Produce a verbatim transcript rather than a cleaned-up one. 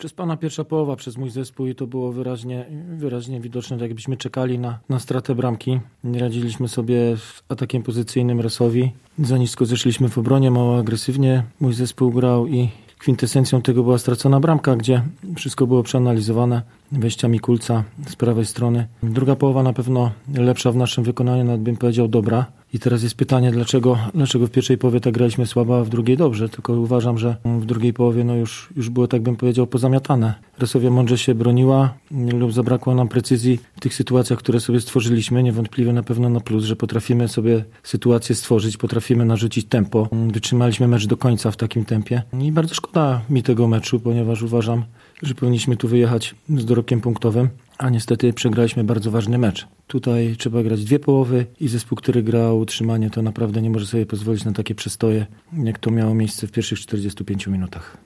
Przespana pierwsza połowa przez mój zespół i to było wyraźnie, wyraźnie widoczne, tak jakbyśmy czekali na, na stratę bramki. Nie radziliśmy sobie z atakiem pozycyjnym Resowi. Za nisko zeszliśmy w obronie, mało agresywnie mój zespół grał i kwintesencją tego była stracona bramka, gdzie wszystko było przeanalizowane wejściami Kulca z prawej strony. Druga połowa na pewno lepsza w naszym wykonaniu, nawet bym powiedział dobra. I teraz jest pytanie, dlaczego, dlaczego w pierwszej połowie tak graliśmy słabo, a w drugiej dobrze. Tylko uważam, że w drugiej połowie no już, już było, tak bym powiedział, pozamiatane. Resowia mądrze się broniła lub zabrakło nam precyzji w tych sytuacjach, które sobie stworzyliśmy. Niewątpliwie na pewno na plus, że potrafimy sobie sytuację stworzyć, potrafimy narzucić tempo. Wytrzymaliśmy mecz do końca w takim tempie. I bardzo szkoda mi tego meczu, ponieważ uważam, że powinniśmy tu wyjechać z dorobkiem punktowym, a niestety przegraliśmy bardzo ważny mecz. Tutaj trzeba grać dwie połowy i zespół, który gra o utrzymanie, to naprawdę nie może sobie pozwolić na takie przestoje, jak to miało miejsce w pierwszych czterdziestu pięciu minutach.